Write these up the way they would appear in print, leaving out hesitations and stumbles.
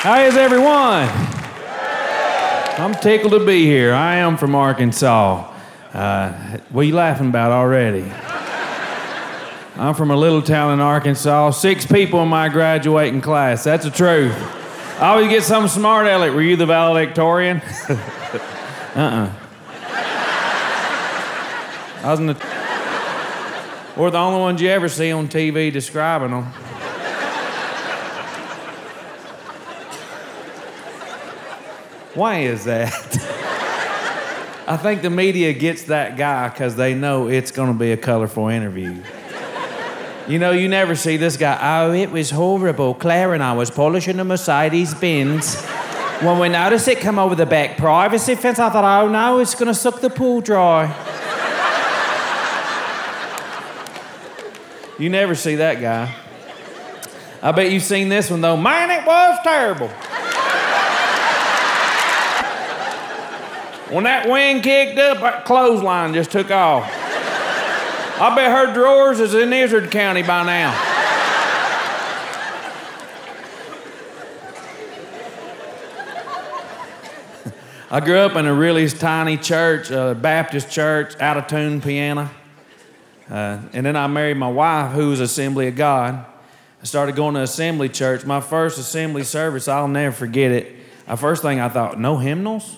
How is everyone? I'm tickled to be here. I am from Arkansas. What are you laughing about already? I'm from a little town in Arkansas. 6 people in my graduating class. That's the truth. I always get some smart aleck. Were you the valedictorian? I wasn't We're the only ones you ever see on TV describing them. Why is that? I think the media gets that guy because they know it's going to be a colorful interview. You know, you never see this guy, oh, it was horrible. Claire and I was polishing a Mercedes-Benz. When we noticed it come over the back privacy fence, I thought, oh no, it's going to suck the pool dry. You never see that guy. I bet you've seen this one though. Man, it was terrible. When that wind kicked up, that clothesline just took off. I bet her drawers is in Izard County by now. I grew up in a really tiny church, a Baptist church, out-of-tune piano. And then I married my wife, who was Assembly of God. I started going to Assembly Church. My first Assembly service, I'll never forget it. The first thing I thought, no hymnals?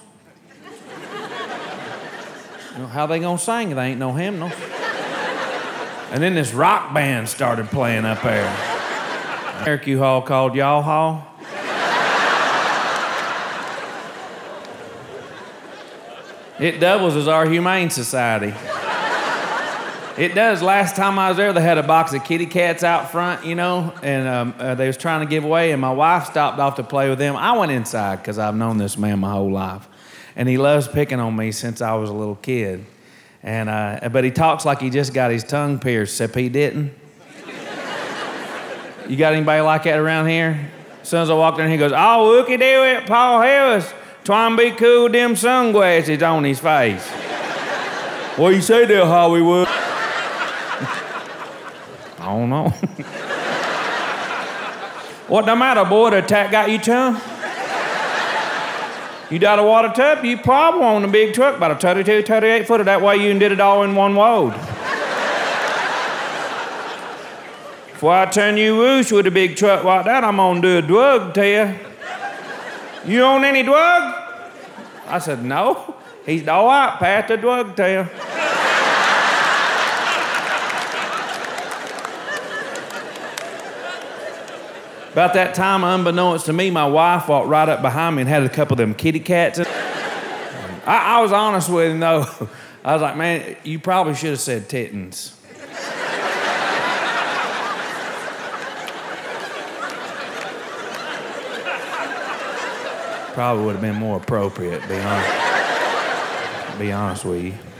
You know, how they gonna sing if they ain't no hymnals? And then this rock band started playing up there. Cherokee Hall called Y'all Hall. It doubles as our humane society. It does. Last time I was there, they had a box of kitty cats out front, you know, and they was trying to give away, and my wife stopped off to play with them. I went inside because I've known this man my whole life. And he loves picking on me since I was a little kid. But he talks like he just got his tongue pierced, except he didn't. You got anybody like that around here? As soon as I walked in, he goes, oh, looky there at Paul Harris, trying to be cool with them sunglasses on his face. What you say there, Hollywood? I don't know. What the matter, boy? The attack got you tongue? You got a water tub? You probably on a big truck, about a 32, 38 footer. That way you can did it all in one load. Before I turn you loose with a big truck like that, I'm gonna do a drug test. You on any drug? I said, no. He's all right, pass the drug test. About that time, unbeknownst to me, my wife walked right up behind me and had a couple of them kitty cats. I was honest with him, though. I was like, man, you probably should have said tittins. Probably would have been more appropriate, be honest with you.